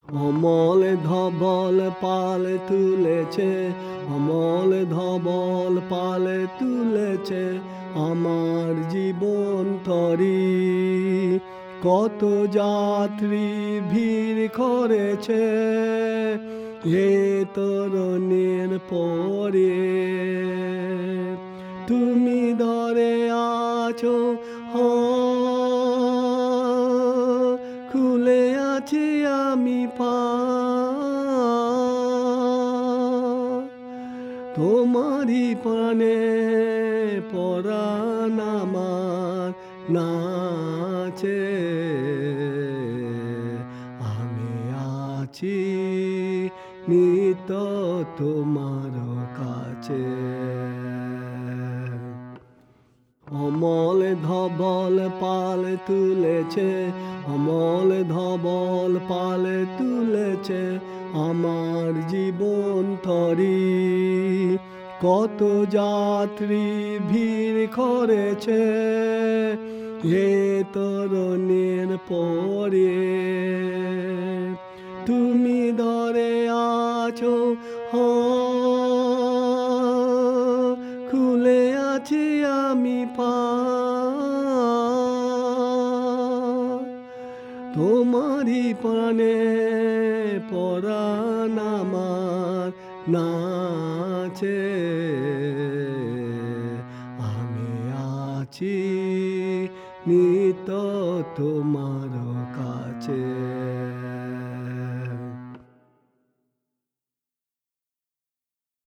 অমল ধবল পাল তুলেছে, অমল ধবল পাল তুলেছে আমার জীবন তরি। কত যাত্রী ভিড় করেছে এ তরুণীর পরে। তুমি ধরে আছো খুলে আছি আমি পা, তোমারই পানে পরাণ আমার নাচে। আমি আছি নিত তোমার কাছে। অমল ধবল পাল তুলেছে, অমল ধবল পাল তুলেছে আমার জীবন তরি। কত যাত্রী ভিড় করেছে এ তরুণীর পরে। তুমি ধরে আছো খুলে আছি আমি পা, তোমারই পানে পরাণ আমার নাচে। আমি আছি নিত তোমার কাছে।